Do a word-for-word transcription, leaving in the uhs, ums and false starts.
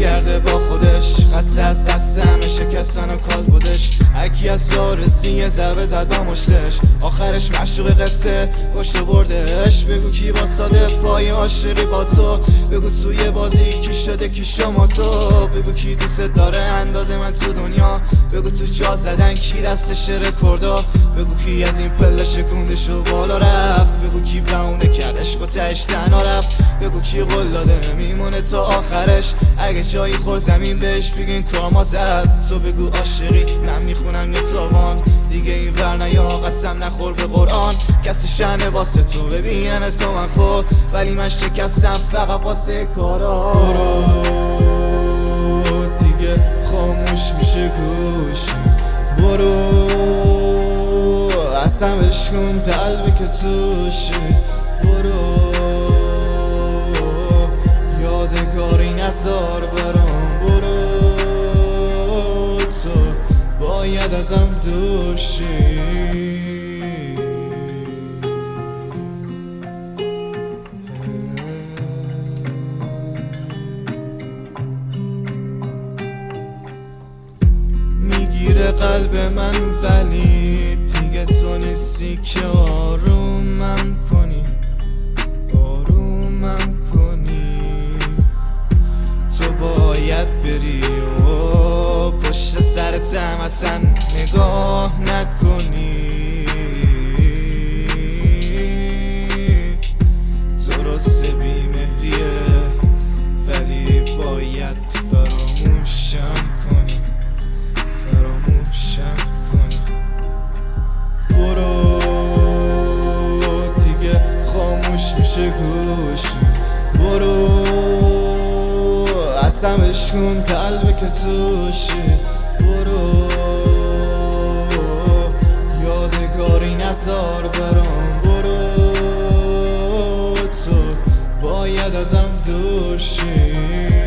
برگرده با خودش، خسته از دست همه شکستن و کال بودش. هرکی از یارسی یه ضربه زد با مشتش، آخرش مشروق قصه کشت و بردش. بگو کی واساده پای عاشقی با تو، بگو توی بازی کی شده کی شما تو. بگو کی دوست داره اندازه من تو دنیا، بگو تو جا زدن کی دستش رکوردا. بگو کی از این پله شکوندش و بالا رفت، بگو کی بهونه کردش و تهش تنها رفت. بگو کی قول داده میمونه تا آخرش، اگه جایی خور زمین بهش بگین کارما زد. تو بگو عاشقی من میخونم یه تاوان، دیگه این ور نیا قسم نخور به قرآن. کسی شنه واسه تو ببینن از تو من خود، ولی من شکستم فقط واسه کارا. برو دیگه خاموش میشه گوشی، برو اصلا بشکن قلبی که توشی. برو یادگاری نذار برام، برو تو باید ازم دور شی. میگیره قلب من ولی دیگه تو نیستی که آرومم کنی، آرومم کنی. تو باید بری و پشت سرتم اصلا نگاه نکنی. درست بیمهریه ولی باید فراموشم کنی، فراموشم کنی. برو دیگه خاموش میشه گوشی، برو اصلا بشکن قلبی که توشی. برو یادگاری نذار برام، برو تو باید ازم دور شی.